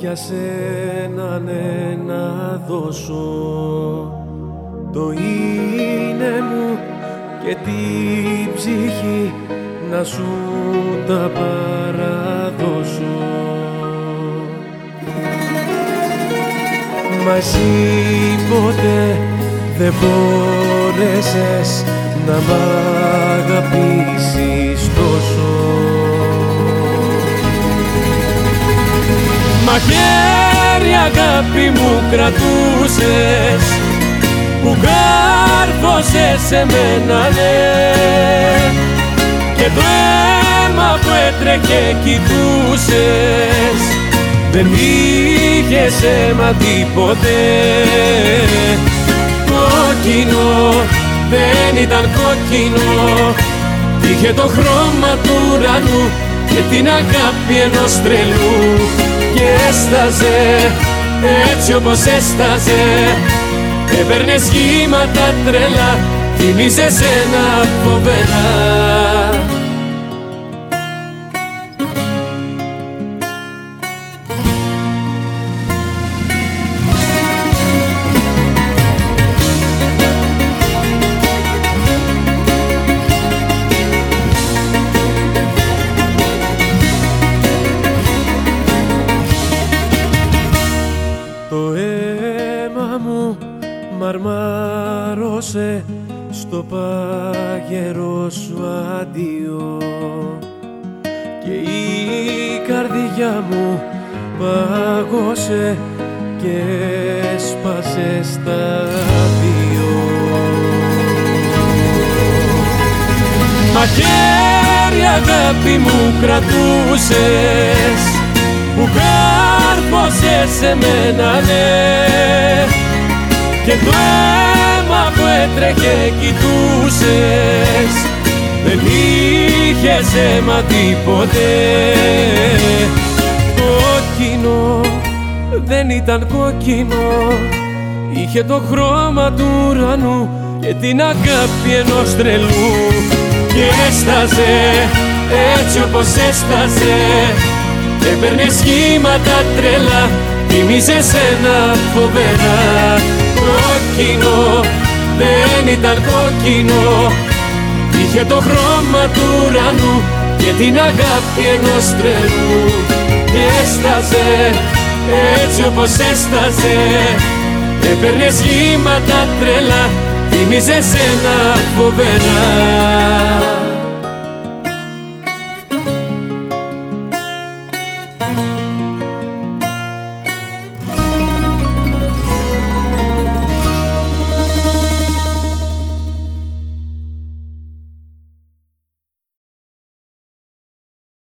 για σένα ναι να δώσω το είναι μου και την ψυχή να σου τα παραδώσω. Μα εσύ ποτέ δεν μπόρεσες να μ' αγαπήσεις τόσο. Μαχαίρι αγάπη μου κρατούσες που κάρφωσες σε μένα ναι, και το αίμα που έτρεχε κοιτούσες δεν είχες αίμα τίποτε. Κόκκινο δεν ήταν κόκκινο, είχε το χρώμα του ουρανού και την αγάπη ενός τρελού, και έσταζε έτσι όπως έσταζε, έπαιρνε σχήματα τρελά, θύμιζε σένα φοβερά. Το αίμα μου μαρμάρωσε στο πάγερο σου αντίο, και η καρδιά μου πάγωσε και έσπασε στα δύο. Μαχαίρι αγάπη μου κρατούσες που κάρφωσες σε μένα ναι, και το αίμα που έτρεχε κοιτούσες δεν είχες αίμα τίποτε. Κόκκινο δεν ήταν κόκκινο, είχε το χρώμα του ουρανού και την αγάπη ενός τρελού, και έσταζε έτσι όπως έσταζε, έπαιρνε σχήματα τρελά, θύμιζε σένα φοβερά. Κόκκινο δεν ήταν κόκκινο, είχε το χρώμα του ουρανού και την αγάπη ενός τρελού, και έσταζε έτσι όπως έσταζε, έπαιρνε σχήματα τρελά, θύμιζε σένα φοβερά.